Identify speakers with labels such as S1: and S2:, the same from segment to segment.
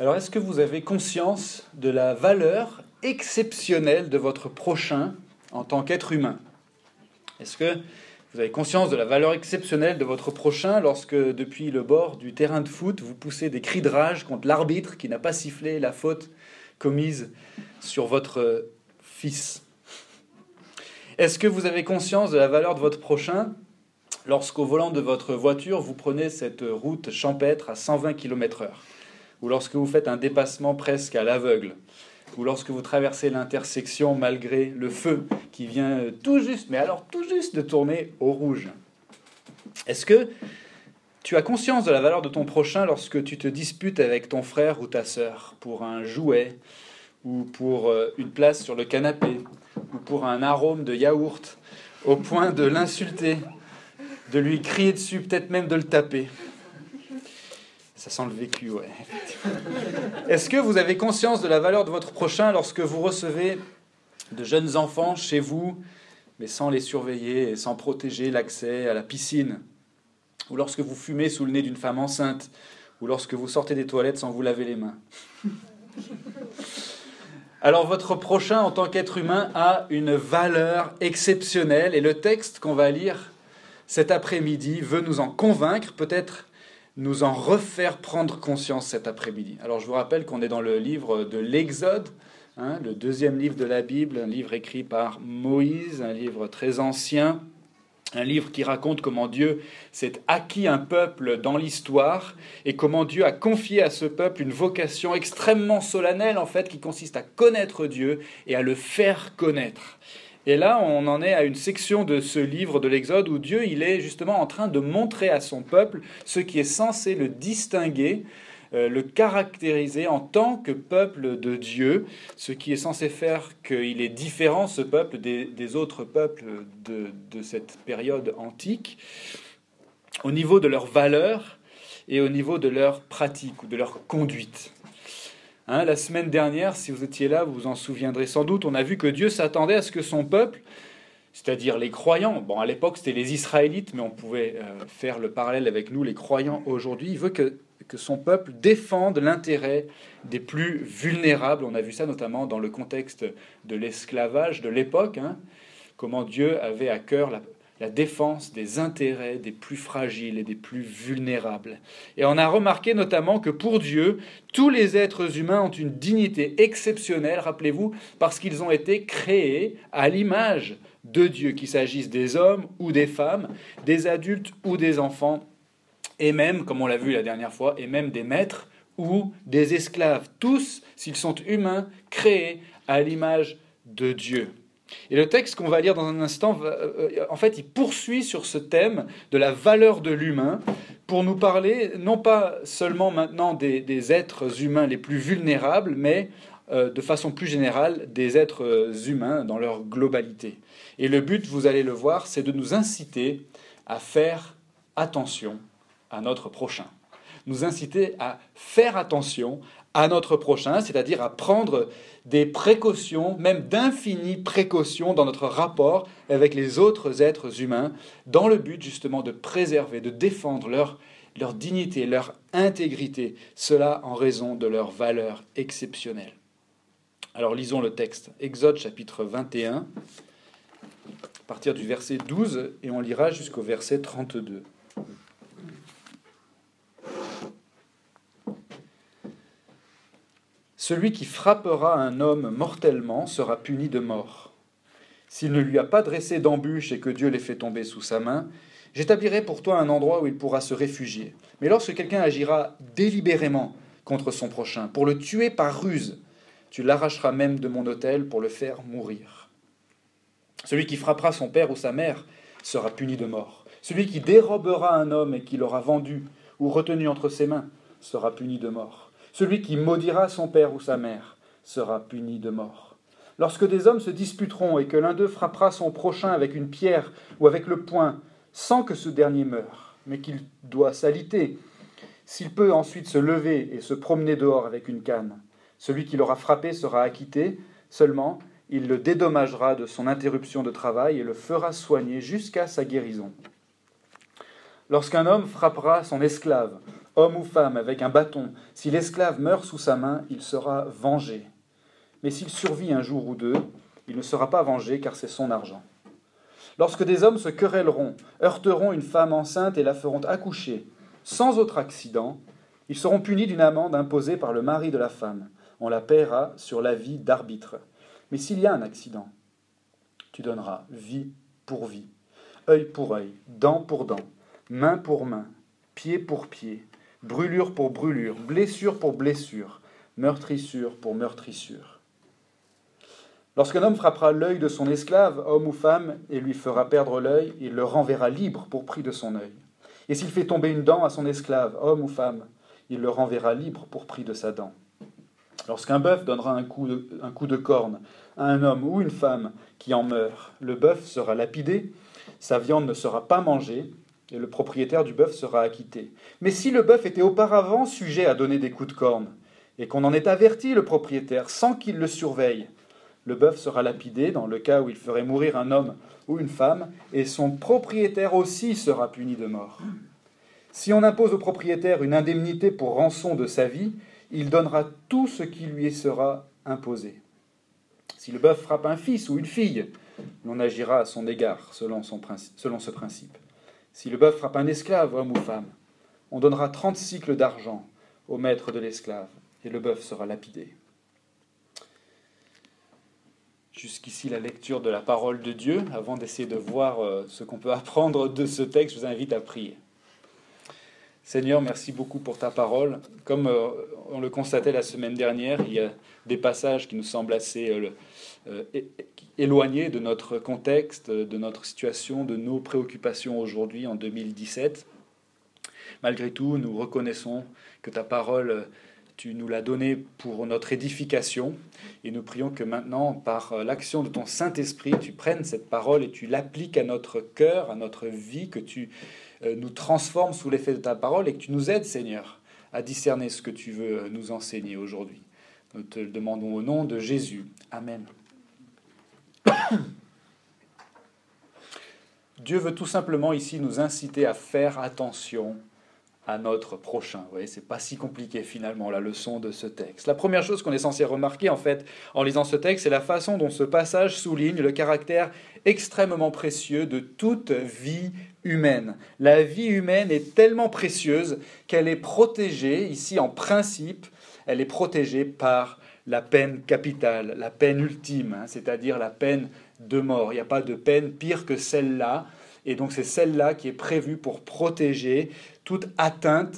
S1: Alors, est-ce que vous avez conscience de la valeur exceptionnelle de votre prochain en tant qu'être humain ? Est-ce que vous avez conscience de la valeur exceptionnelle de votre prochain lorsque, depuis le bord du terrain de foot, vous poussez des cris de rage contre l'arbitre qui n'a pas sifflé la faute commise sur votre fils ? Est-ce que vous avez conscience de la valeur de votre prochain lorsqu'au volant de votre voiture, vous prenez cette route champêtre à 120 km/h ? Ou lorsque vous faites un dépassement presque à l'aveugle, ou lorsque vous traversez l'intersection malgré le feu qui vient tout juste, mais alors tout juste de tourner au rouge. Est-ce que tu as conscience de la valeur de ton prochain lorsque tu te disputes avec ton frère ou ta sœur pour un jouet, ou pour une place sur le canapé, ou pour un arôme de yaourt, au point de l'insulter, de lui crier dessus, peut-être même de le taper ? Ça sent le vécu, ouais. Est-ce que vous avez conscience de la valeur de votre prochain lorsque vous recevez de jeunes enfants chez vous, mais sans les surveiller et sans protéger l'accès à la piscine ? Ou lorsque vous fumez sous le nez d'une femme enceinte ? Ou lorsque vous sortez des toilettes sans vous laver les mains ? Alors votre prochain, en tant qu'être humain, a une valeur exceptionnelle. Et le texte qu'on va lire cet après-midi veut nous en convaincre, peut-être nous en refaire prendre conscience cet après-midi. Alors je vous rappelle qu'on est dans le livre de l'Exode, le deuxième livre de la Bible, un livre écrit par Moïse, un livre très ancien, un livre qui raconte comment Dieu s'est acquis un peuple dans l'histoire et comment Dieu a confié à ce peuple une vocation extrêmement solennelle, en fait, qui consiste à connaître Dieu et à le faire connaître. Et là, on en est à une section de ce livre de l'Exode où Dieu, il est justement en train de montrer à son peuple ce qui est censé le distinguer, le caractériser en tant que peuple de Dieu, ce qui est censé faire qu'il est différent, ce peuple, des autres peuples de cette période antique, au niveau de leurs valeurs et au niveau de leurs pratiques ou de leur conduite. La semaine dernière, si vous étiez là, vous vous en souviendrez sans doute, on a vu que Dieu s'attendait à ce que son peuple, c'est-à-dire les croyants, à l'époque c'était les Israélites, mais on pouvait faire le parallèle avec nous, les croyants aujourd'hui, il veut que son peuple défende l'intérêt des plus vulnérables. On a vu ça notamment dans le contexte de l'esclavage de l'époque, comment Dieu avait à cœur la défense des intérêts des plus fragiles et des plus vulnérables. Et on a remarqué notamment que pour Dieu, tous les êtres humains ont une dignité exceptionnelle, rappelez-vous, parce qu'ils ont été créés à l'image de Dieu, qu'il s'agisse des hommes ou des femmes, des adultes ou des enfants, et même, comme on l'a vu la dernière fois, et même des maîtres ou des esclaves. Tous, s'ils sont humains, créés à l'image de Dieu. Et le texte qu'on va lire dans un instant, en fait, il poursuit sur ce thème de la valeur de l'humain pour nous parler, non pas seulement maintenant des êtres humains les plus vulnérables, mais de façon plus générale des êtres humains dans leur globalité. Et le but, vous allez le voir, c'est de nous inciter à faire attention à notre prochain. Nous inciter à faire attention à notre prochain, c'est-à-dire à prendre des précautions, même d'infinies précautions dans notre rapport avec les autres êtres humains, dans le but justement de préserver, de défendre leur dignité, leur intégrité, cela en raison de leur valeur exceptionnelle. Alors lisons le texte, Exode chapitre 21, à partir du verset 12, et on lira jusqu'au verset 32. Celui qui frappera un homme mortellement sera puni de mort. S'il ne lui a pas dressé d'embûche et que Dieu l'ait fait tomber sous sa main, j'établirai pour toi un endroit où il pourra se réfugier. Mais lorsque quelqu'un agira délibérément contre son prochain, pour le tuer par ruse, tu l'arracheras même de mon autel pour le faire mourir. Celui qui frappera son père ou sa mère sera puni de mort. Celui qui dérobera un homme et qui l'aura vendu ou retenu entre ses mains sera puni de mort. Celui qui maudira son père ou sa mère sera puni de mort. Lorsque des hommes se disputeront et que l'un d'eux frappera son prochain avec une pierre ou avec le poing, sans que ce dernier meure, mais qu'il doit s'aliter, s'il peut ensuite se lever et se promener dehors avec une canne, celui qui l'aura frappé sera acquitté, seulement il le dédommagera de son interruption de travail et le fera soigner jusqu'à sa guérison. Lorsqu'un homme frappera son esclave homme ou femme, avec un bâton. Si l'esclave meurt sous sa main, il sera vengé. Mais s'il survit un jour ou deux, il ne sera pas vengé, car c'est son argent. Lorsque des hommes se querelleront, heurteront une femme enceinte et la feront accoucher, sans autre accident, ils seront punis d'une amende imposée par le mari de la femme. On la paiera sur l'avis d'arbitre. Mais s'il y a un accident, tu donneras vie pour vie, œil pour œil, dent pour dent, main pour main, pied pour pied, brûlure pour brûlure, blessure pour blessure, meurtrissure pour meurtrissure. Lorsqu'un homme frappera l'œil de son esclave, homme ou femme, et lui fera perdre l'œil, il le renverra libre pour prix de son œil. Et s'il fait tomber une dent à son esclave, homme ou femme, il le renverra libre pour prix de sa dent. Lorsqu'un bœuf donnera un coup de corne à un homme ou une femme qui en meurt, le bœuf sera lapidé, sa viande ne sera pas mangée, et le propriétaire du bœuf sera acquitté. Mais si le bœuf était auparavant sujet à donner des coups de corne, et qu'on en ait averti le propriétaire sans qu'il le surveille, le bœuf sera lapidé dans le cas où il ferait mourir un homme ou une femme, et son propriétaire aussi sera puni de mort. Si on impose au propriétaire une indemnité pour rançon de sa vie, il donnera tout ce qui lui sera imposé. Si le bœuf frappe un fils ou une fille, l'on agira à son égard selon ce principe. Si le bœuf frappe un esclave, homme ou femme, on donnera 30 cycles d'argent au maître de l'esclave, et le bœuf sera lapidé. Jusqu'ici la lecture de la parole de Dieu. Avant d'essayer de voir ce qu'on peut apprendre de ce texte, je vous invite à prier. Seigneur, merci beaucoup pour ta parole. Comme on le constatait la semaine dernière, il y a des passages qui nous semblent assez éloignés de notre contexte, de notre situation, de nos préoccupations aujourd'hui en 2017. Malgré tout, nous reconnaissons que ta parole, tu nous l'as donnée pour notre édification, et nous prions que maintenant, par l'action de ton Saint-Esprit, tu prennes cette parole et tu l'appliques à notre cœur, à notre vie, que tu nous transformes sous l'effet de ta parole et que tu nous aides, Seigneur, à discerner ce que tu veux nous enseigner aujourd'hui. Nous te le demandons au nom de Jésus. Amen. Dieu veut tout simplement ici nous inciter à faire attention à notre prochain. Vous voyez, c'est pas si compliqué finalement la leçon de ce texte. La première chose qu'on est censé remarquer en fait en lisant ce texte, c'est la façon dont ce passage souligne le caractère extrêmement précieux de toute vie humaine. La vie humaine est tellement précieuse qu'elle est protégée, ici en principe, elle est protégée par la peine capitale, la peine ultime, c'est-à-dire la peine de mort. Il n'y a pas de peine pire que celle-là. Et donc c'est celle-là qui est prévue pour protéger toute atteinte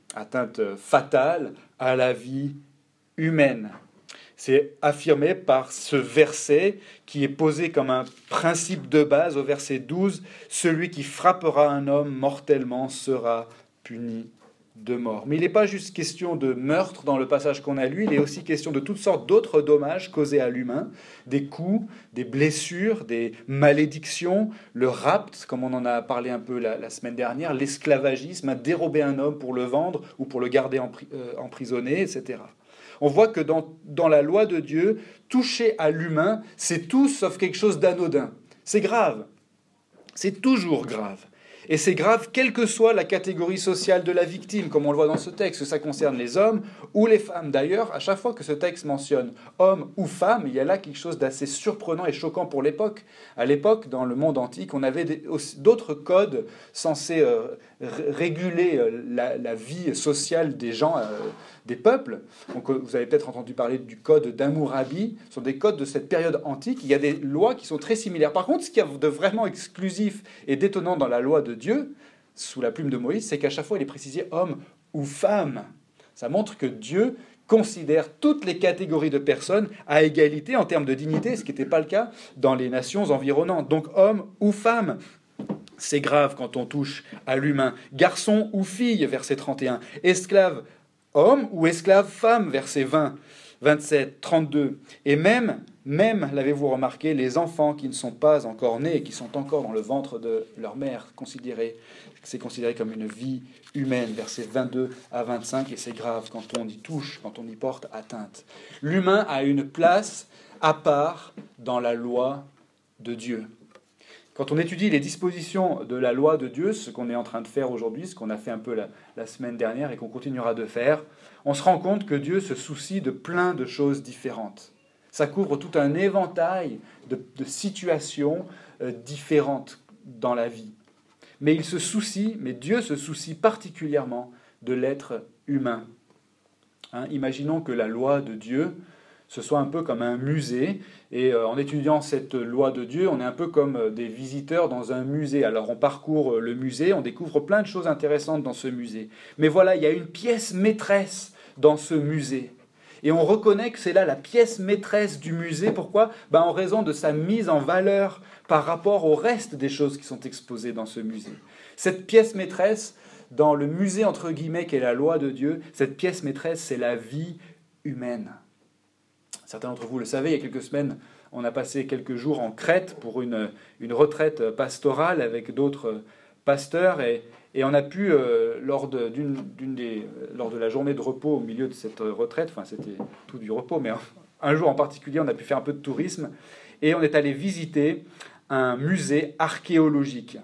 S1: fatale à la vie humaine. C'est affirmé par ce verset qui est posé comme un principe de base au verset 12. « Celui qui frappera un homme mortellement sera puni de mort. » Mais il n'est pas juste question de meurtre dans le passage qu'on a lu, il est aussi question de toutes sortes d'autres dommages causés à l'humain, des coups, des blessures, des malédictions, le rapt, comme on en a parlé un peu la semaine dernière, l'esclavagisme, dérober un homme pour le vendre ou pour le garder emprisonné, etc. On voit que dans la loi de Dieu, toucher à l'humain, c'est tout sauf quelque chose d'anodin. C'est grave. C'est toujours grave. Et c'est grave, quelle que soit la catégorie sociale de la victime, comme on le voit dans ce texte, que ça concerne les hommes ou les femmes. D'ailleurs, à chaque fois que ce texte mentionne homme ou femme, il y a là quelque chose d'assez surprenant et choquant pour l'époque. À l'époque, dans le monde antique, on avait d'autres codes censés réguler la vie sociale des gens, des peuples. Donc, vous avez peut-être entendu parler du code d'Hammurabi. Ce sont des codes de cette période antique. Il y a des lois qui sont très similaires. Par contre, ce qu'il y a de vraiment exclusif et d'étonnant dans la loi de Dieu, sous la plume de Moïse, c'est qu'à chaque fois, il est précisé homme ou femme. Ça montre que Dieu considère toutes les catégories de personnes à égalité en termes de dignité, ce qui n'était pas le cas dans les nations environnantes. Donc homme ou femme. C'est grave quand on touche à l'humain. Garçon ou fille, verset 31. Esclave homme ou esclave femme, verset 20, 27, 32. Et même, l'avez-vous remarqué, les enfants qui ne sont pas encore nés et qui sont encore dans le ventre de leur mère, c'est considéré comme une vie humaine, versets 22 à 25, et c'est grave quand on y touche, quand on y porte atteinte. L'humain a une place à part dans la loi de Dieu. Quand on étudie les dispositions de la loi de Dieu, ce qu'on est en train de faire aujourd'hui, ce qu'on a fait un peu la semaine dernière et qu'on continuera de faire, on se rend compte que Dieu se soucie de plein de choses différentes. Ça couvre tout un éventail de situations différentes dans la vie. Mais Dieu se soucie particulièrement de l'être humain. Imaginons que la loi de Dieu, ce soit un peu comme un musée, et en étudiant cette loi de Dieu, on est un peu comme des visiteurs dans un musée. Alors on parcourt le musée, on découvre plein de choses intéressantes dans ce musée. Mais voilà, il y a une pièce maîtresse dans ce musée. Et on reconnaît que c'est là la pièce maîtresse du musée. Pourquoi ? En raison de sa mise en valeur par rapport au reste des choses qui sont exposées dans ce musée. Cette pièce maîtresse, dans le musée entre guillemets qu'est la loi de Dieu, cette pièce maîtresse, c'est la vie humaine. Certains d'entre vous le savez, il y a quelques semaines, on a passé quelques jours en Crète pour une retraite pastorale avec d'autres pasteurs et on a pu, lors de la journée de repos au milieu de cette retraite, enfin c'était tout du repos, mais un jour en particulier, on a pu faire un peu de tourisme et on est allé visiter un musée archéologique.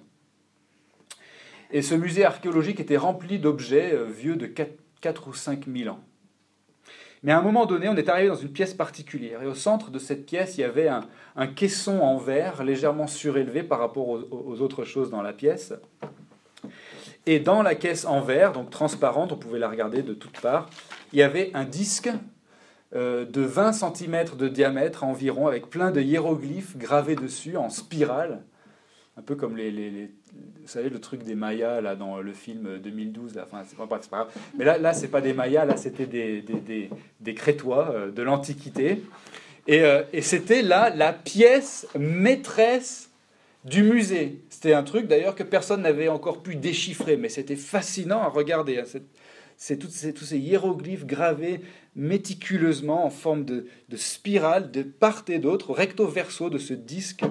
S1: Et ce musée archéologique était rempli d'objets vieux de 4 ou 5 000 ans. Mais à un moment donné, on est arrivé dans une pièce particulière. Et au centre de cette pièce, il y avait un caisson en verre légèrement surélevé par rapport aux autres choses dans la pièce. Et dans la caisse en verre, donc transparente, on pouvait la regarder de toutes parts, il y avait un disque de 20 cm de diamètre environ, avec plein de hiéroglyphes gravés dessus en spirale. Un peu comme vous savez, le truc des Mayas là, dans le film 2012. Là. Enfin, c'est pas grave. Mais là c'est pas des Mayas, là, c'était des Crétois de l'Antiquité. Et c'était là la pièce maîtresse du musée. C'était un truc, d'ailleurs, que personne n'avait encore pu déchiffrer. Mais c'était fascinant à regarder. Hein. Tous ces hiéroglyphes gravés méticuleusement en forme de spirale de part et d'autre, recto verso de ce disque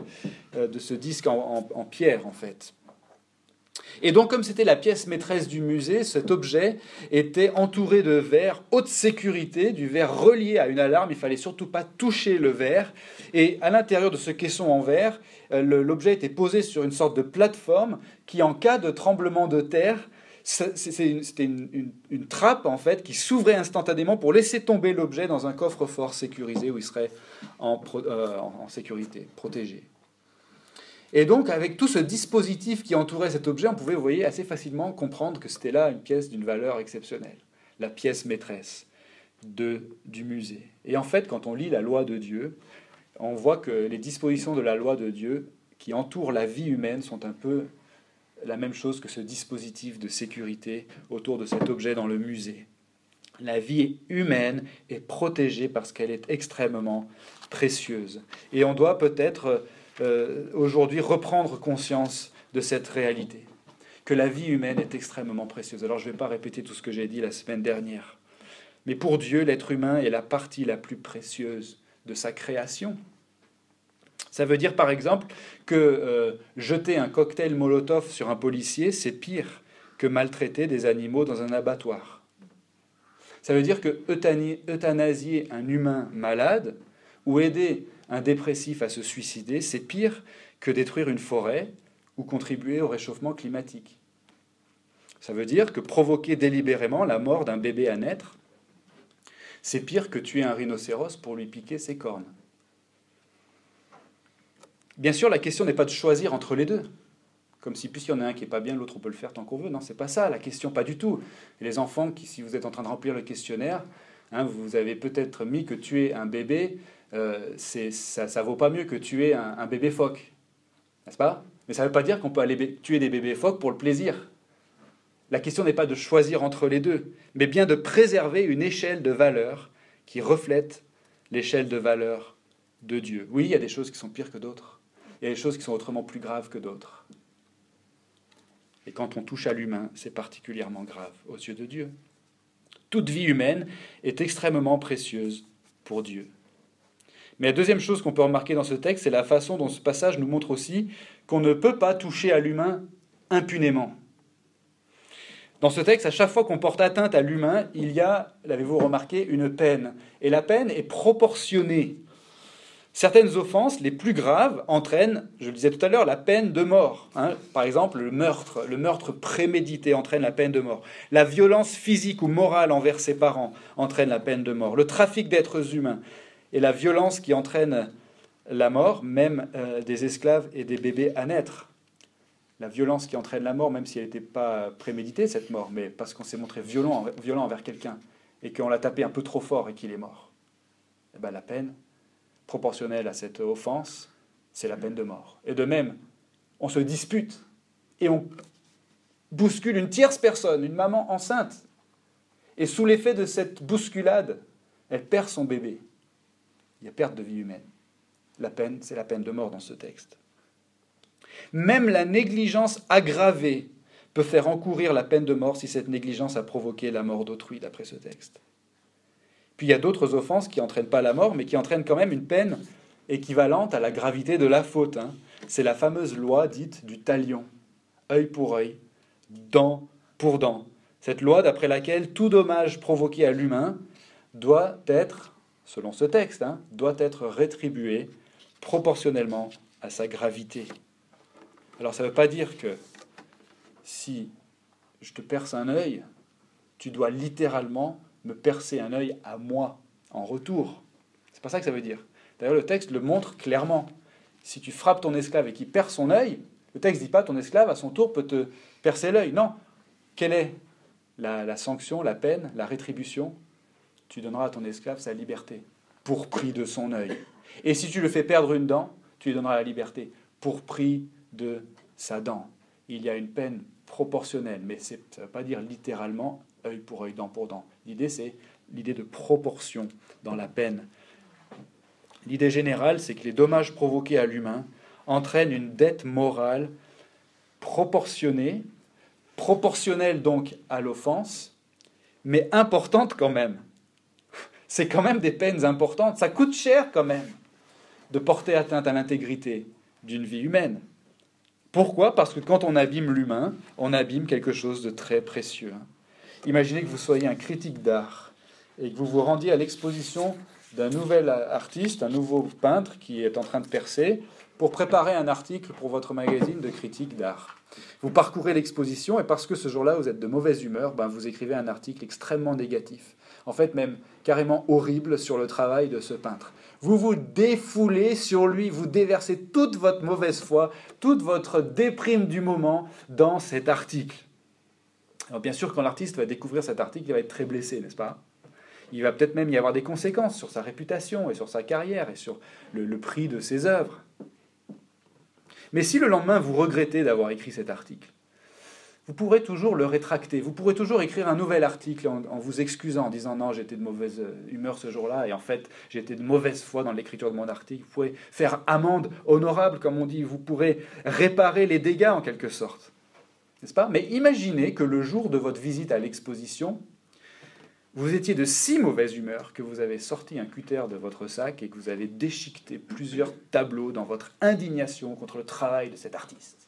S1: en pierre en fait. Et donc comme c'était la pièce maîtresse du musée, cet objet était entouré de verre haute sécurité, du verre relié à une alarme, il fallait surtout pas toucher le verre. Et à l'intérieur de ce caisson en verre, l'objet était posé sur une sorte de plateforme qui, en cas de tremblement de terre, c'était une trappe en fait qui s'ouvrait instantanément pour laisser tomber l'objet dans un coffre-fort sécurisé où il serait en sécurité, protégé. Et donc avec tout ce dispositif qui entourait cet objet, on pouvait, vous voyez, assez facilement comprendre que c'était là une pièce d'une valeur exceptionnelle, la pièce maîtresse du musée. Et en fait, quand on lit la loi de Dieu, on voit que les dispositions de la loi de Dieu qui entourent la vie humaine sont un peu la même chose que ce dispositif de sécurité autour de cet objet dans le musée. La vie humaine est protégée parce qu'elle est extrêmement précieuse. Et on doit peut-être aujourd'hui reprendre conscience de cette réalité, que la vie humaine est extrêmement précieuse. Alors je ne vais pas répéter tout ce que j'ai dit la semaine dernière, mais pour Dieu, l'être humain est la partie la plus précieuse de sa création. Ça veut dire, par exemple, que jeter un cocktail Molotov sur un policier, c'est pire que maltraiter des animaux dans un abattoir. Ça veut dire que euthanasier un humain malade ou aider un dépressif à se suicider, c'est pire que détruire une forêt ou contribuer au réchauffement climatique. Ça veut dire que provoquer délibérément la mort d'un bébé à naître, c'est pire que tuer un rhinocéros pour lui piquer ses cornes. Bien sûr, la question n'est pas de choisir entre les deux. Comme si, puisqu'il y en a un qui n'est pas bien, l'autre on peut le faire tant qu'on veut. Non, c'est pas ça la question, pas du tout. Et les enfants, si vous êtes en train de remplir le questionnaire, vous avez peut-être mis que tuer un bébé, ça vaut pas mieux que tuer un bébé phoque. N'est-ce pas ? Mais ça ne veut pas dire qu'on peut aller tuer des bébés phoques pour le plaisir. La question n'est pas de choisir entre les deux, mais bien de préserver une échelle de valeurs qui reflète l'échelle de valeurs de Dieu. Oui, il y a des choses qui sont pires que d'autres. Il y a des choses qui sont autrement plus graves que d'autres. Et quand on touche à l'humain, c'est particulièrement grave aux yeux de Dieu. Toute vie humaine est extrêmement précieuse pour Dieu. Mais la deuxième chose qu'on peut remarquer dans ce texte, c'est la façon dont ce passage nous montre aussi qu'on ne peut pas toucher à l'humain impunément. Dans ce texte, à chaque fois qu'on porte atteinte à l'humain, il y a, l'avez-vous remarqué, une peine. Et la peine est proportionnée. Certaines offenses, les plus graves, entraînent, je le disais tout à l'heure, la peine de mort. Par exemple, le meurtre prémédité entraîne la peine de mort. La violence physique ou morale envers ses parents entraîne la peine de mort. Le trafic d'êtres humains et la violence qui entraîne la mort, même des esclaves et des bébés à naître. La violence qui entraîne la mort, même si elle n'était pas préméditée, cette mort, mais parce qu'on s'est montré violent envers quelqu'un et qu'on l'a tapé un peu trop fort et qu'il est mort. Eh bien, la peine proportionnelle à cette offense, c'est la peine de mort. Et de même, on se dispute et on bouscule une tierce personne, une maman enceinte. Et sous l'effet de cette bousculade, elle perd son bébé. Il y a perte de vie humaine. La peine, c'est la peine de mort dans ce texte. Même la négligence aggravée peut faire encourir la peine de mort si cette négligence a provoqué la mort d'autrui, d'après ce texte. Puis il y a d'autres offenses qui n'entraînent pas la mort, mais qui entraînent quand même une peine équivalente à la gravité de la faute. C'est la fameuse loi dite du talion. Œil pour œil, dent pour dent. Cette loi d'après laquelle tout dommage provoqué à l'humain doit être, selon ce texte, doit être rétribué proportionnellement à sa gravité. Alors ça ne veut pas dire que si je te perce un œil, tu dois littéralement me percer un œil à moi en retour. C'est pas ça que ça veut dire. D'ailleurs, le texte le montre clairement. Si tu frappes ton esclave et qu'il perd son œil, le texte ne dit pas ton esclave à son tour peut te percer l'œil. Non. Quelle est la sanction, la peine, la rétribution? Tu donneras à ton esclave sa liberté pour prix de son œil. Et si tu le fais perdre une dent, tu lui donneras la liberté pour prix de sa dent. Il y a une peine proportionnelle, mais ça ne veut pas dire littéralement œil pour œil, dent pour dent. L'idée, c'est l'idée de proportion dans la peine. L'idée générale, c'est que les dommages provoqués à l'humain entraînent une dette morale proportionnelle donc à l'offense, mais importante quand même. C'est quand même des peines importantes. Ça coûte cher quand même de porter atteinte à l'intégrité d'une vie humaine. Pourquoi ? Parce que quand on abîme l'humain, on abîme quelque chose de très précieux. Imaginez que vous soyez un critique d'art et que vous vous rendiez à l'exposition d'un nouvel artiste, un nouveau peintre qui est en train de percer, pour préparer un article pour votre magazine de critique d'art. Vous parcourez l'exposition et parce que ce jour-là, vous êtes de mauvaise humeur, vous écrivez un article extrêmement négatif. En fait, même carrément horrible sur le travail de ce peintre. Vous vous défoulez sur lui, vous déversez toute votre mauvaise foi, toute votre déprime du moment dans cet article. Alors bien sûr, quand l'artiste va découvrir cet article, il va être très blessé, n'est-ce pas ? Il va peut-être même y avoir des conséquences sur sa réputation et sur sa carrière et sur le prix de ses œuvres. Mais si le lendemain vous regrettez d'avoir écrit cet article, vous pourrez toujours le rétracter. Vous pourrez toujours écrire un nouvel article en vous excusant, en disant « Non, j'étais de mauvaise humeur ce jour-là, et en fait, j'étais de mauvaise foi dans l'écriture de mon article. » Vous pouvez faire amende honorable, comme on dit. Vous pourrez réparer les dégâts, en quelque sorte. N'est-ce pas ? Mais imaginez que le jour de votre visite à l'exposition, vous étiez de si mauvaise humeur que vous avez sorti un cutter de votre sac et que vous avez déchiqueté plusieurs tableaux dans votre indignation contre le travail de cet artiste.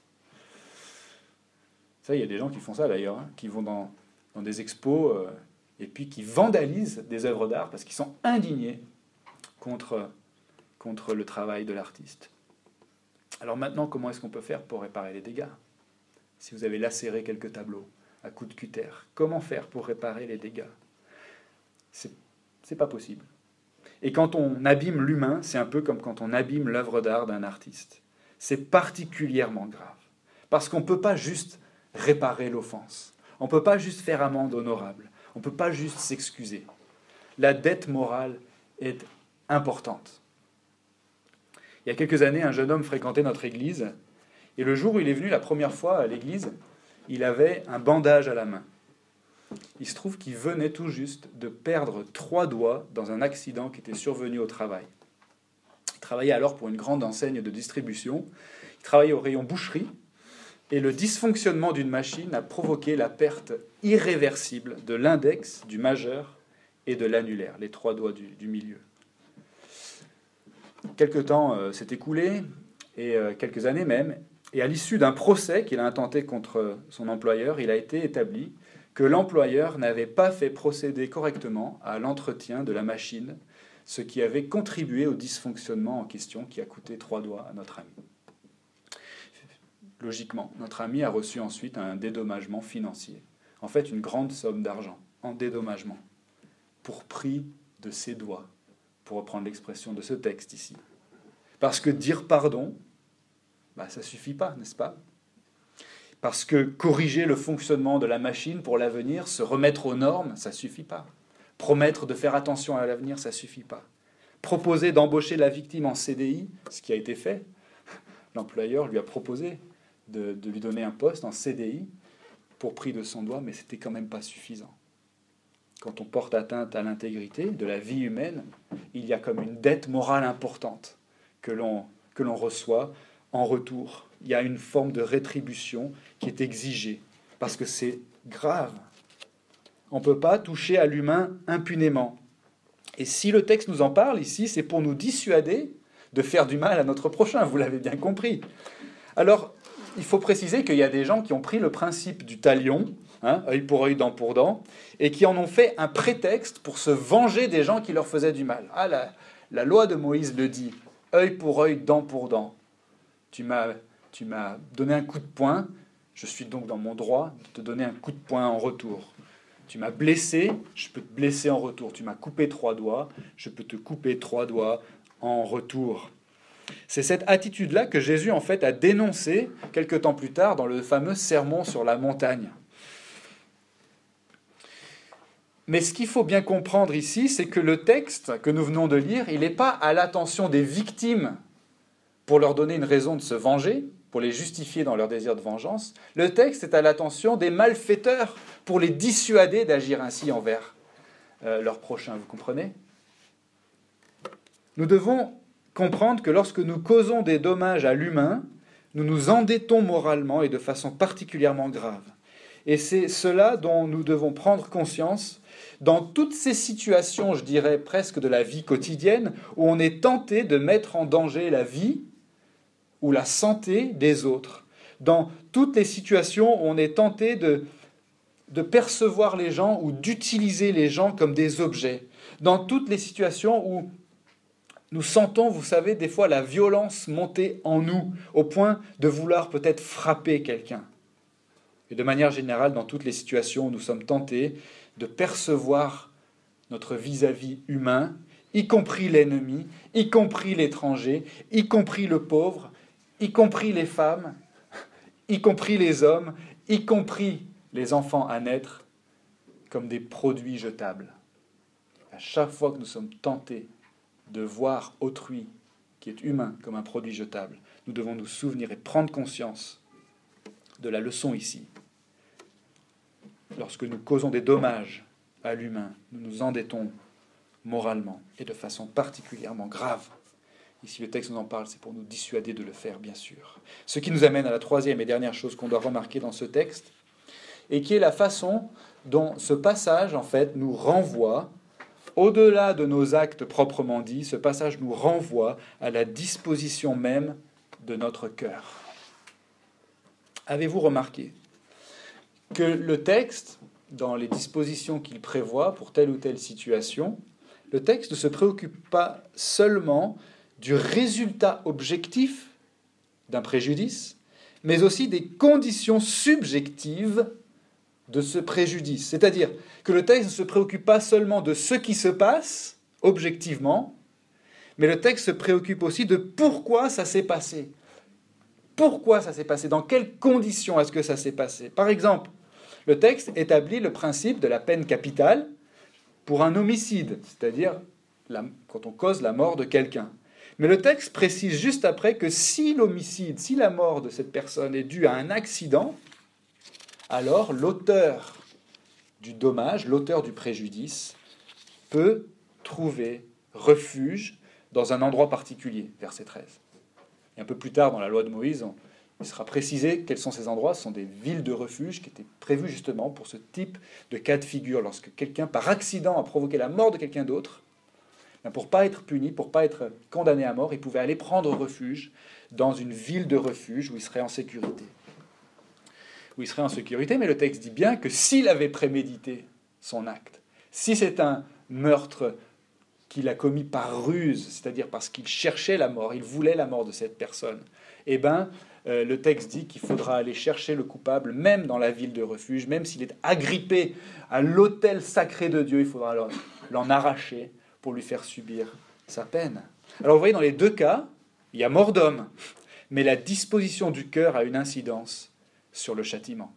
S1: Ça, il y a des gens qui font ça d'ailleurs, qui vont dans des expos et puis qui vandalisent des œuvres d'art parce qu'ils sont indignés contre le travail de l'artiste. Alors maintenant, comment est-ce qu'on peut faire pour réparer les dégâts ? Si vous avez lacéré quelques tableaux à coups de cutter, comment faire pour réparer les dégâts ? C'est pas possible. Et quand on abîme l'humain, c'est un peu comme quand on abîme l'œuvre d'art d'un artiste. C'est particulièrement grave. Parce qu'on ne peut pas juste réparer l'offense. On ne peut pas juste faire amende honorable. On ne peut pas juste s'excuser. La dette morale est importante. Il y a quelques années, un jeune homme fréquentait notre église, et le jour où il est venu la première fois à l'église, il avait un bandage à la main. Il se trouve qu'il venait tout juste de perdre 3 doigts dans un accident qui était survenu au travail. Il travaillait alors pour une grande enseigne de distribution. Il travaillait au rayon boucherie. Et le dysfonctionnement d'une machine a provoqué la perte irréversible de l'index, du majeur et de l'annulaire, les 3 doigts du milieu. Quelque temps s'est écoulé, et quelques années même, et à l'issue d'un procès qu'il a intenté contre son employeur, il a été établi que l'employeur n'avait pas fait procéder correctement à l'entretien de la machine ce qui avait contribué au dysfonctionnement en question qui a coûté 3 doigts à notre ami. Logiquement, notre ami a reçu ensuite un dédommagement financier. En fait, une grande somme d'argent en dédommagement pour prix de ses doigts, pour reprendre l'expression de ce texte ici. Parce que dire pardon, ça ne suffit pas, n'est-ce pas? Parce que corriger le fonctionnement de la machine pour l'avenir, se remettre aux normes, ça ne suffit pas. Promettre de faire attention à l'avenir, ça ne suffit pas. Proposer d'embaucher la victime en CDI, ce qui a été fait, l'employeur lui a proposé de lui donner un poste en CDI pour prix de son doigt, mais ce n'était quand même pas suffisant. Quand on porte atteinte à l'intégrité de la vie humaine, il y a comme une dette morale importante que l'on reçoit en retour. Il y a une forme de rétribution qui est exigée, parce que c'est grave. On ne peut pas toucher à l'humain impunément. Et si le texte nous en parle ici, c'est pour nous dissuader de faire du mal à notre prochain, vous l'avez bien compris. Alors, il faut préciser qu'il y a des gens qui ont pris le principe du talion, œil pour œil, dent pour dent, et qui en ont fait un prétexte pour se venger des gens qui leur faisaient du mal. La loi de Moïse le dit, œil pour œil, dent pour dent. Tu m'as donné un coup de poing, je suis donc dans mon droit de te donner un coup de poing en retour. Tu m'as blessé, je peux te blesser en retour. Tu m'as coupé 3 doigts, je peux te couper 3 doigts en retour. C'est cette attitude-là que Jésus, en fait, a dénoncée quelque temps plus tard dans le fameux sermon sur la montagne. Mais ce qu'il faut bien comprendre ici, c'est que le texte que nous venons de lire, il n'est pas à l'attention des victimes pour leur donner une raison de se venger, pour les justifier dans leur désir de vengeance. Le texte est à l'attention des malfaiteurs pour les dissuader d'agir ainsi envers leurs prochains. Vous comprenez ? Nous devons comprendre que lorsque nous causons des dommages à l'humain, nous nous endettons moralement et de façon particulièrement grave. Et c'est cela dont nous devons prendre conscience dans toutes ces situations, je dirais presque de la vie quotidienne, où on est tenté de mettre en danger la vie ou la santé des autres. Dans toutes les situations où on est tenté de percevoir les gens ou d'utiliser les gens comme des objets. Dans toutes les situations où nous sentons, vous savez, des fois la violence monter en nous, au point de vouloir peut-être frapper quelqu'un. Et de manière générale, dans toutes les situations où nous sommes tentés de percevoir notre vis-à-vis humain, y compris l'ennemi, y compris l'étranger, y compris le pauvre, y compris les femmes, y compris les hommes, y compris les enfants à naître, comme des produits jetables. À chaque fois que nous sommes tentés de voir autrui, qui est humain, comme un produit jetable, nous devons nous souvenir et prendre conscience de la leçon ici. Lorsque nous causons des dommages à l'humain, nous nous endettons moralement et de façon particulièrement grave. Ici, le texte nous en parle, c'est pour nous dissuader de le faire, bien sûr. Ce qui nous amène à la troisième et dernière chose qu'on doit remarquer dans ce texte, et qui est la façon dont ce passage, en fait, nous renvoie, au-delà de nos actes proprement dits, ce passage nous renvoie à la disposition même de notre cœur. Avez-vous remarqué que le texte, dans les dispositions qu'il prévoit pour telle ou telle situation, le texte ne se préoccupe pas seulement du résultat objectif d'un préjudice, mais aussi des conditions subjectives de ce préjudice. C'est-à-dire que le texte ne se préoccupe pas seulement de ce qui se passe, objectivement, mais le texte se préoccupe aussi de pourquoi ça s'est passé. Pourquoi ça s'est passé ? Dans quelles conditions est-ce que ça s'est passé ? Par exemple, le texte établit le principe de la peine capitale pour un homicide, c'est-à-dire quand on cause la mort de quelqu'un. Mais le texte précise juste après que si l'homicide, si la mort de cette personne est due à un accident, alors l'auteur du dommage, l'auteur du préjudice, peut trouver refuge dans un endroit particulier, verset 13. Et un peu plus tard, dans la loi de Moïse, il sera précisé quels sont ces endroits. Ce sont des villes de refuge qui étaient prévues justement pour ce type de cas de figure. Lorsque quelqu'un, par accident, a provoqué la mort de quelqu'un d'autre, pour ne pas être puni, pour ne pas être condamné à mort, il pouvait aller prendre refuge dans une ville de refuge où il serait en sécurité. Mais le texte dit bien que s'il avait prémédité son acte, si c'est un meurtre qu'il a commis par ruse, c'est-à-dire parce qu'il cherchait la mort, il voulait la mort de cette personne, eh bien, le texte dit qu'il faudra aller chercher le coupable, même dans la ville de refuge, même s'il est agrippé à l'autel sacré de Dieu, il faudra l'en arracher pour lui faire subir sa peine. Alors vous voyez, dans les deux cas, il y a mort d'homme, mais la disposition du cœur a une incidence sur le châtiment.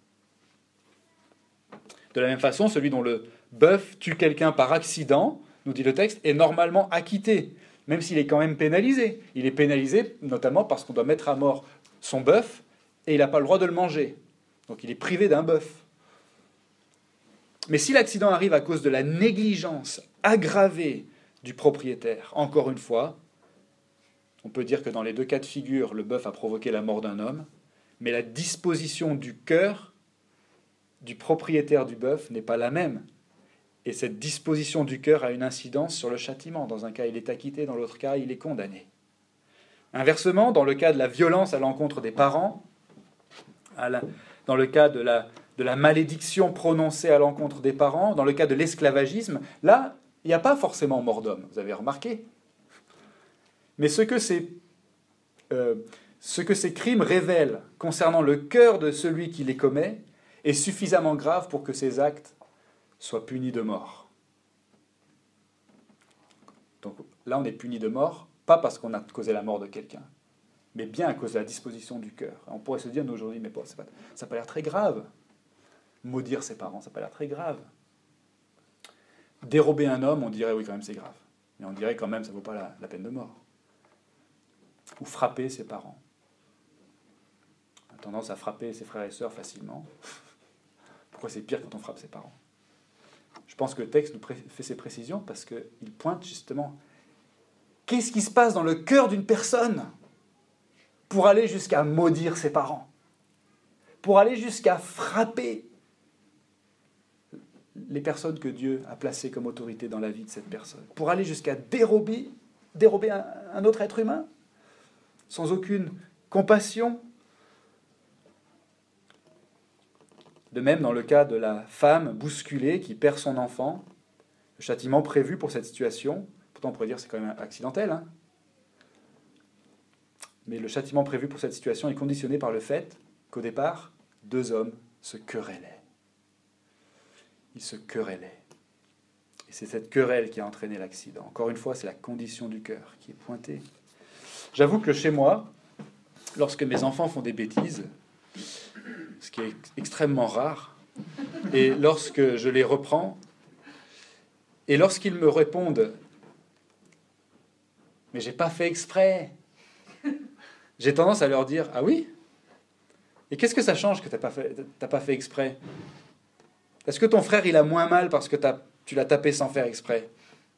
S1: De la même façon, celui dont le bœuf tue quelqu'un par accident, nous dit le texte, est normalement acquitté, même s'il est quand même pénalisé. Il est pénalisé notamment parce qu'on doit mettre à mort son bœuf et il n'a pas le droit de le manger. Donc il est privé d'un bœuf. Mais si l'accident arrive à cause de la négligence aggravée du propriétaire, encore une fois, on peut dire que dans les deux cas de figure, le bœuf a provoqué la mort d'un homme, mais la disposition du cœur du propriétaire du bœuf n'est pas la même. Et cette disposition du cœur a une incidence sur le châtiment. Dans un cas, il est acquitté, dans l'autre cas, il est condamné. Inversement, dans le cas de la violence à l'encontre des parents, dans le cas de la malédiction prononcée à l'encontre des parents, dans le cas de l'esclavagisme, là, il n'y a pas forcément mort d'homme, vous avez remarqué. Mais ce que ces crimes révèlent concernant le cœur de celui qui les commet est suffisamment grave pour que ces actes soient punis de mort. Donc là, on est puni de mort, pas parce qu'on a causé la mort de quelqu'un, mais bien à cause de la disposition du cœur. On pourrait se dire, nous, aujourd'hui, mais ça n'a pas l'air très grave. Maudire ses parents, ça n'a pas l'air très grave. Dérober un homme, on dirait, oui, quand même, c'est grave. Mais on dirait quand même, ça ne vaut pas la peine de mort. Ou frapper ses parents. On a tendance à frapper ses frères et sœurs facilement. Pourquoi c'est pire quand on frappe ses parents? Je pense que le texte nous fait ces précisions parce qu'il pointe justement qu'est-ce qui se passe dans le cœur d'une personne pour aller jusqu'à maudire ses parents, pour aller jusqu'à frapper les personnes que Dieu a placées comme autorité dans la vie de cette personne, pour aller jusqu'à dérober un autre être humain sans aucune compassion. De même, dans le cas de la femme bousculée qui perd son enfant, le châtiment prévu pour cette situation, pourtant on pourrait dire que c'est quand même accidentel, hein, mais le châtiment prévu pour cette situation est conditionné par le fait qu'au départ, deux hommes se querellaient. Ils se querellaient. Et c'est cette querelle qui a entraîné l'accident. Encore une fois, c'est la condition du cœur qui est pointée. J'avoue que chez moi, lorsque mes enfants font des bêtises, ce qui est extrêmement rare, et lorsque je les reprends, et lorsqu'ils me répondent « mais j'ai pas fait exprès », j'ai tendance à leur dire « ah oui ? Et qu'est-ce que ça change que t'as pas fait exprès ? Est-ce que ton frère il a moins mal parce que tu l'as tapé sans faire exprès ?»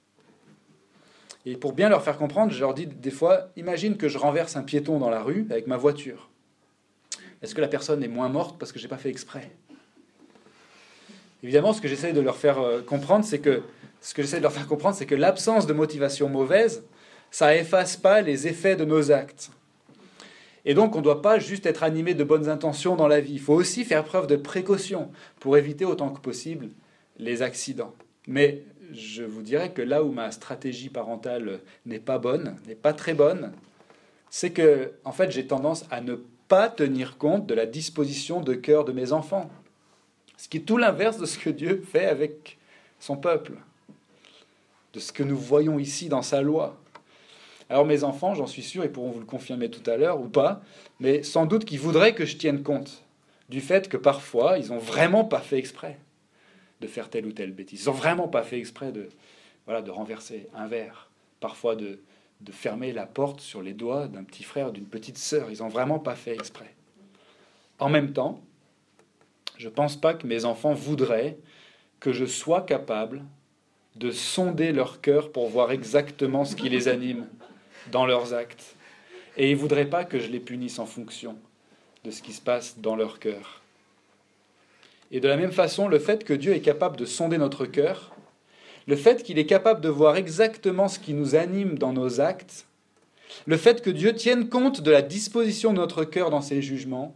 S1: Et pour bien leur faire comprendre, je leur dis des fois, imagine que je renverse un piéton dans la rue avec ma voiture. Est-ce que la personne est moins morte parce que je n'ai pas fait exprès ? Évidemment, ce que j'essaie de leur faire comprendre, c'est que l'absence de motivation mauvaise, ça efface pas les effets de nos actes. Et donc, on ne doit pas juste être animé de bonnes intentions dans la vie. Il faut aussi faire preuve de précaution pour éviter autant que possible les accidents. Mais je vous dirais que là où ma stratégie parentale n'est pas bonne, n'est pas très bonne, c'est que, en fait, j'ai tendance à ne pas tenir compte de la disposition de cœur de mes enfants. Ce qui est tout l'inverse de ce que Dieu fait avec son peuple, de ce que nous voyons ici dans sa loi. Alors mes enfants, j'en suis sûr, ils pourront vous le confirmer tout à l'heure ou pas, mais sans doute qu'ils voudraient que je tienne compte du fait que parfois, ils n'ont vraiment pas fait exprès de faire telle ou telle bêtise. Ils n'ont vraiment pas fait exprès de renverser un verre, parfois de fermer la porte sur les doigts d'un petit frère, d'une petite sœur. Ils n'ont vraiment pas fait exprès. En même temps, je ne pense pas que mes enfants voudraient que je sois capable de sonder leur cœur pour voir exactement ce qui les anime dans leurs actes. Et ils ne voudraient pas que je les punisse en fonction de ce qui se passe dans leur cœur. Et de la même façon, le fait que Dieu est capable de sonder notre cœur, le fait qu'il est capable de voir exactement ce qui nous anime dans nos actes, le fait que Dieu tienne compte de la disposition de notre cœur dans ses jugements,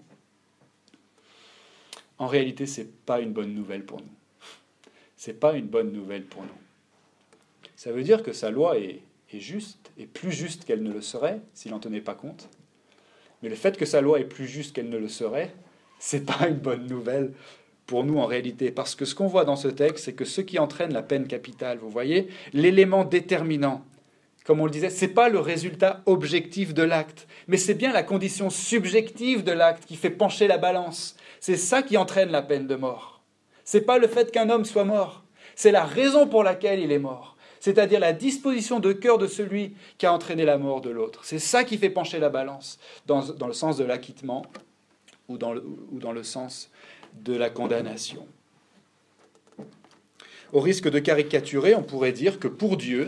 S1: en réalité, ce n'est pas une bonne nouvelle pour nous. Ce n'est pas une bonne nouvelle pour nous. Ça veut dire que sa loi est juste, et plus juste qu'elle ne le serait, s'il n'en tenait pas compte. Mais le fait que sa loi est plus juste qu'elle ne le serait, c'est pas une bonne nouvelle pour nous en réalité. Parce que ce qu'on voit dans ce texte, c'est que ce qui entraîne la peine capitale, vous voyez, l'élément déterminant, comme on le disait, ce n'est pas le résultat objectif de l'acte, mais c'est bien la condition subjective de l'acte qui fait pencher la balance. C'est ça qui entraîne la peine de mort. Ce n'est pas le fait qu'un homme soit mort, c'est la raison pour laquelle il est mort, c'est-à-dire la disposition de cœur de celui qui a entraîné la mort de l'autre. C'est ça qui fait pencher la balance, dans le sens de l'acquittement ou dans le sens de la condamnation. Au risque de caricaturer, on pourrait dire que pour Dieu,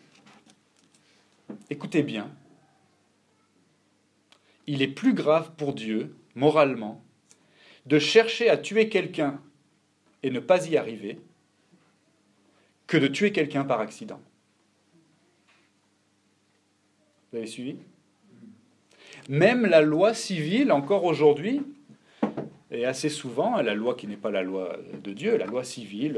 S1: écoutez bien, il est plus grave pour Dieu, moralement, de chercher à tuer quelqu'un et ne pas y arriver, que de tuer quelqu'un par accident. Vous avez suivi ? Même la loi civile, encore aujourd'hui, et assez souvent, la loi qui n'est pas la loi de Dieu, la loi civile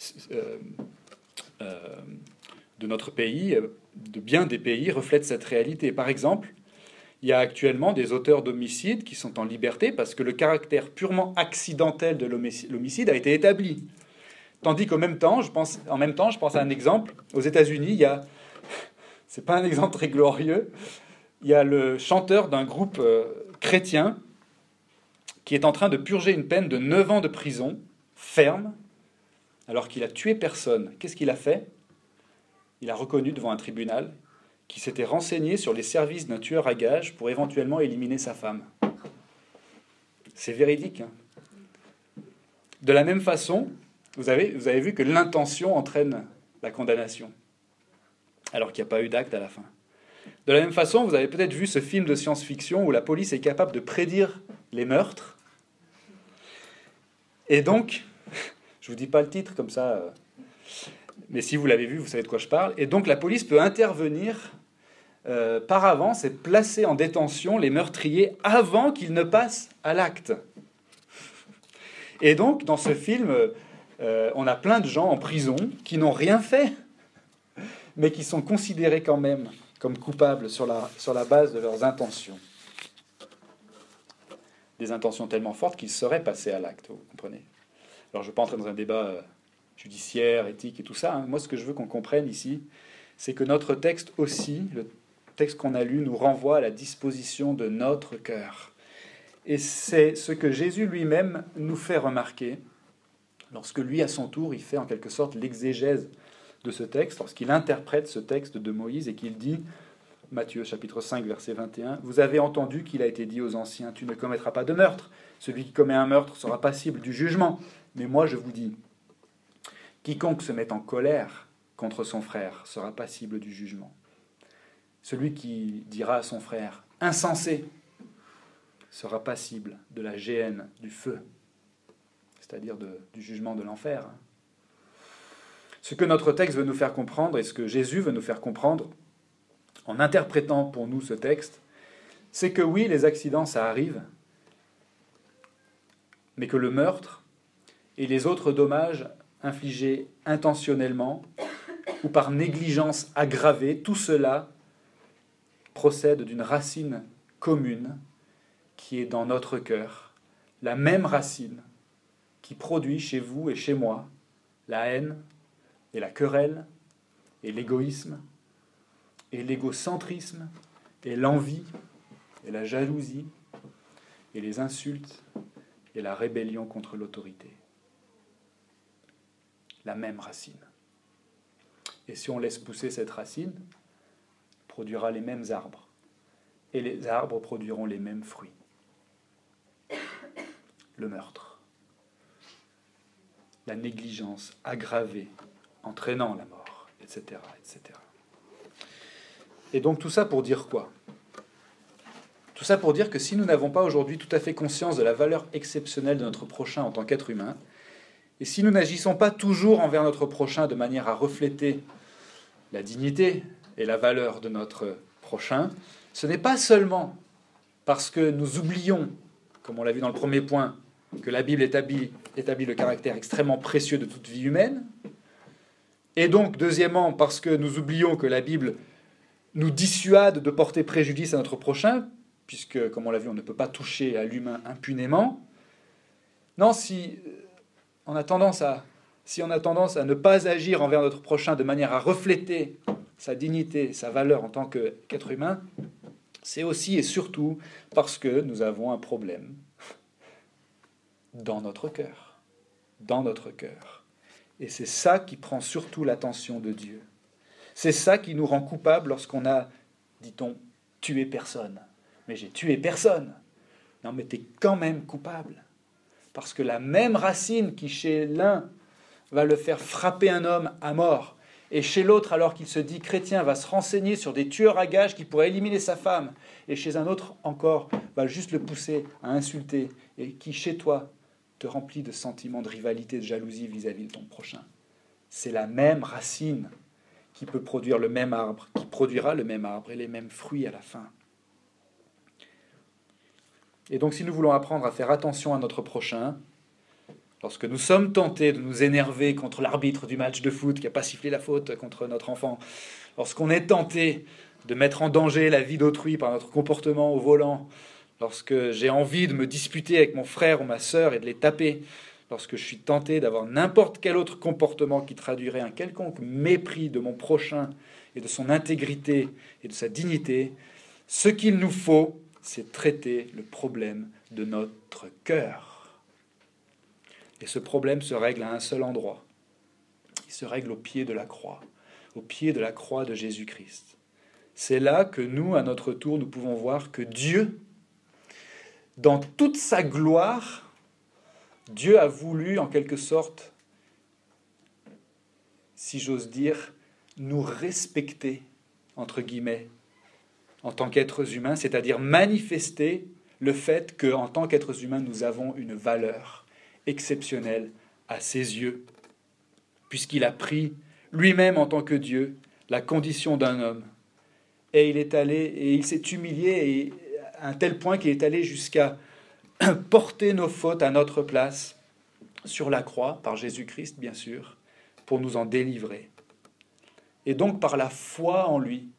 S1: de notre pays, de bien des pays, reflète cette réalité. Par exemple, il y a actuellement des auteurs d'homicides qui sont en liberté parce que le caractère purement accidentel de l'homicide a été établi. Tandis qu'en même temps, je pense à un exemple. Aux États-Unis, il y a, c'est pas un exemple très glorieux, il y a le chanteur d'un groupe chrétien qui est en train de purger une peine de 9 ans de prison ferme, alors qu'il a tué personne. Qu'est-ce qu'il a fait ? Il a reconnu devant un tribunal qu'il s'était renseigné sur les services d'un tueur à gages pour éventuellement éliminer sa femme. C'est véridique. Hein ? De la même façon, vous avez vu que l'intention entraîne la condamnation, alors qu'il n'y a pas eu d'acte à la fin. De la même façon, vous avez peut-être vu ce film de science-fiction où la police est capable de prédire les meurtres. Et donc, je ne vous dis pas le titre comme ça, mais si vous l'avez vu, vous savez de quoi je parle. Et donc la police peut intervenir par avance et placer en détention les meurtriers avant qu'ils ne passent à l'acte. Et donc, dans ce film, on a plein de gens en prison qui n'ont rien fait, mais qui sont considérés quand même comme coupables sur la base de leurs intentions. Des intentions tellement fortes qu'ils seraient passés à l'acte, vous comprenez ? Alors je ne vais pas entrer dans un débat judiciaire, éthique et tout ça. Hein. Moi, ce que je veux qu'on comprenne ici, c'est que notre texte aussi, le texte qu'on a lu, nous renvoie à la disposition de notre cœur. Et c'est ce que Jésus lui-même nous fait remarquer lorsque lui, à son tour, il fait en quelque sorte l'exégèse de ce texte, lorsqu'il interprète ce texte de Moïse et qu'il dit, Matthieu chapitre 5, verset 21, « Vous avez entendu qu'il a été dit aux anciens, tu ne commettras pas de meurtre. Celui qui commet un meurtre sera passible du jugement. Mais moi, je vous dis, quiconque se met en colère contre son frère sera passible du jugement. Celui qui dira à son frère, insensé, sera passible de la géhenne, du feu, c'est-à-dire du jugement de l'enfer. » Ce que notre texte veut nous faire comprendre et ce que Jésus veut nous faire comprendre en interprétant pour nous ce texte, c'est que oui, les accidents, ça arrive, mais que le meurtre et les autres dommages infligés intentionnellement ou par négligence aggravée, tout cela procède d'une racine commune qui est dans notre cœur, la même racine qui produit chez vous et chez moi la haine et la querelle et l'égoïsme et l'égocentrisme et l'envie et la jalousie et les insultes et la rébellion contre l'autorité. La même racine. Et si on laisse pousser cette racine, produira les mêmes arbres. Et les arbres produiront les mêmes fruits. Le meurtre. La négligence aggravée, entraînant la mort, etc., etc. Et donc tout ça pour dire quoi ? Tout ça pour dire que si nous n'avons pas aujourd'hui tout à fait conscience de la valeur exceptionnelle de notre prochain en tant qu'être humain, et si nous n'agissons pas toujours envers notre prochain de manière à refléter la dignité et la valeur de notre prochain, ce n'est pas seulement parce que nous oublions, comme on l'a vu dans le premier point, que la Bible établit le caractère extrêmement précieux de toute vie humaine, Et donc, deuxièmement, parce que nous oublions que la Bible nous dissuade de porter préjudice à notre prochain, puisque, comme on l'a vu, on ne peut pas toucher à l'humain impunément. Non, si on a tendance à ne pas agir envers notre prochain de manière à refléter sa dignité, sa valeur en tant qu'être humain, c'est aussi et surtout parce que nous avons un problème dans notre cœur. Dans notre cœur. Et c'est ça qui prend surtout l'attention de Dieu. C'est ça qui nous rend coupables lorsqu'on a, dit-on, tué personne. Mais j'ai tué personne. Non, mais t'es quand même coupable. Parce que la même racine qui, chez l'un, va le faire frapper un homme à mort, et chez l'autre, alors qu'il se dit chrétien, va se renseigner sur des tueurs à gages qui pourraient éliminer sa femme, et chez un autre encore, va juste le pousser à insulter, et qui, chez toi, te remplit de sentiments de rivalité, de jalousie vis-à-vis de ton prochain. C'est la même racine qui peut produire le même arbre, qui produira le même arbre et les mêmes fruits à la fin. Et donc, si nous voulons apprendre à faire attention à notre prochain, lorsque nous sommes tentés de nous énerver contre l'arbitre du match de foot qui n'a pas sifflé la faute contre notre enfant, lorsqu'on est tenté de mettre en danger la vie d'autrui par notre comportement au volant, lorsque j'ai envie de me disputer avec mon frère ou ma sœur et de les taper, lorsque je suis tenté d'avoir n'importe quel autre comportement qui traduirait un quelconque mépris de mon prochain et de son intégrité et de sa dignité, ce qu'il nous faut, c'est traiter le problème de notre cœur. Et ce problème se règle à un seul endroit. Il se règle au pied de la croix de Jésus-Christ. C'est là que nous, à notre tour, nous pouvons voir que Dieu, dans toute sa gloire, Dieu a voulu, en quelque sorte, si j'ose dire, nous respecter, entre guillemets, en tant qu'êtres humains, c'est-à-dire manifester le fait qu'en tant qu'êtres humains, nous avons une valeur exceptionnelle à ses yeux, puisqu'il a pris lui-même en tant que Dieu la condition d'un homme. Et il s'est humilié à un tel point qu'il est allé jusqu'à porter nos fautes à notre place sur la croix, par Jésus-Christ, bien sûr, pour nous en délivrer. Et donc, par la foi en lui,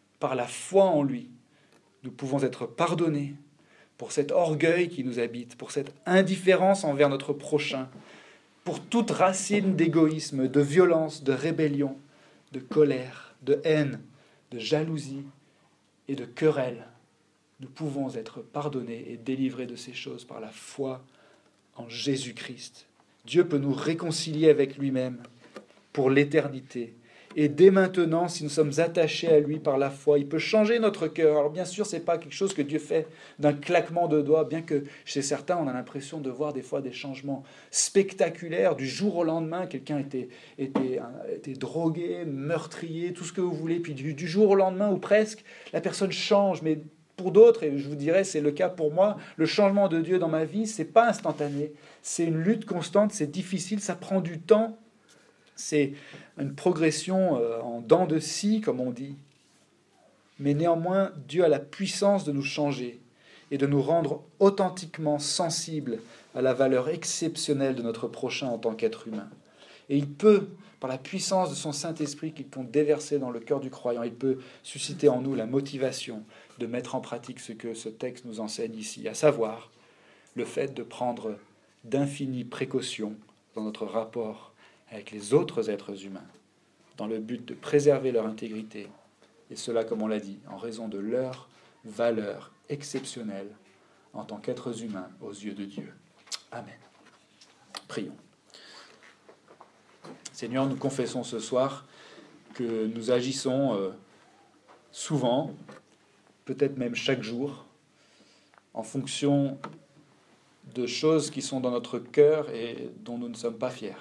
S1: nous pouvons être pardonnés pour cet orgueil qui nous habite, pour cette indifférence envers notre prochain, pour toute racine d'égoïsme, de violence, de rébellion, de colère, de haine, de jalousie et de querelle. Nous pouvons être pardonnés et délivrés de ces choses par la foi en Jésus-Christ. Dieu peut nous réconcilier avec lui-même pour l'éternité. Et dès maintenant, si nous sommes attachés à lui par la foi, il peut changer notre cœur. Alors bien sûr, ce n'est pas quelque chose que Dieu fait d'un claquement de doigts, bien que chez certains, on a l'impression de voir des fois des changements spectaculaires. Du jour au lendemain, quelqu'un était drogué, meurtrier, tout ce que vous voulez. Puis du jour au lendemain, ou presque, la personne change. Mais pour d'autres, et je vous dirais, c'est le cas pour moi, le changement de Dieu dans ma vie, ce n'est pas instantané. C'est une lutte constante, c'est difficile, ça prend du temps. C'est une progression en dents de scie, comme on dit. Mais néanmoins, Dieu a la puissance de nous changer et de nous rendre authentiquement sensibles à la valeur exceptionnelle de notre prochain en tant qu'être humain. Et il peut, par la puissance de son Saint-Esprit qu'il compte déverser dans le cœur du croyant, il peut susciter en nous la motivation de mettre en pratique ce que ce texte nous enseigne ici, à savoir le fait de prendre d'infinies précautions dans notre rapport avec les autres êtres humains, dans le but de préserver leur intégrité, et cela, comme on l'a dit, en raison de leur valeur exceptionnelle en tant qu'êtres humains aux yeux de Dieu. Amen. Prions. Seigneur, nous confessons ce soir que nous agissons souvent, peut-être même chaque jour, en fonction de choses qui sont dans notre cœur et dont nous ne sommes pas fiers.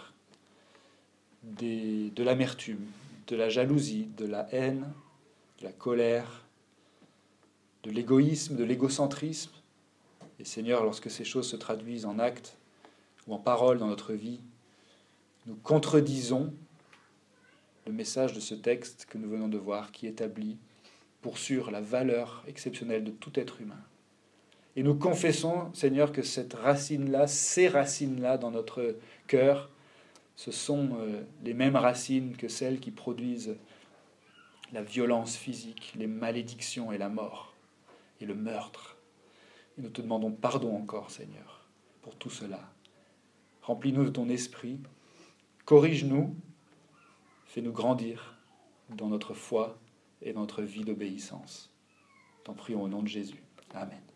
S1: De l'amertume, de la jalousie, de la haine, de la colère, de l'égoïsme, de l'égocentrisme. Et Seigneur, lorsque ces choses se traduisent en actes ou en paroles dans notre vie, nous contredisons le message de ce texte que nous venons de voir, qui établit pour sûr la valeur exceptionnelle de tout être humain. Et nous confessons, Seigneur, que cette racine-là, ces racines-là dans notre cœur, ce sont les mêmes racines que celles qui produisent la violence physique, les malédictions et la mort, et le meurtre. Et nous te demandons pardon encore, Seigneur, pour tout cela. Remplis-nous de ton esprit, corrige-nous, fais-nous grandir dans notre foi et dans notre vie d'obéissance. T'en prions au nom de Jésus. Amen.